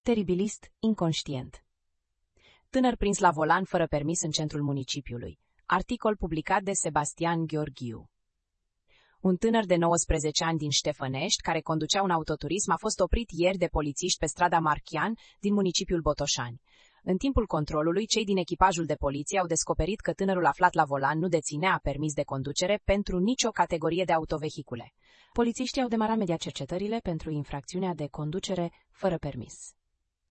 Teribilist, inconștient. Tânăr prins la volan fără permis în centrul municipiului. Articol publicat de Sebastian Gheorghiu. Un tânăr de 19 ani din Ștefănești, care conducea un autoturism, a fost oprit ieri de polițiști pe strada Marchian din municipiul Botoșani. În timpul controlului, cei din echipajul de poliție au descoperit că tânărul aflat la volan nu deținea permis de conducere pentru nicio categorie de autovehicule. Polițiștii au demarat imediat cercetările pentru infracțiunea de conducere fără permis.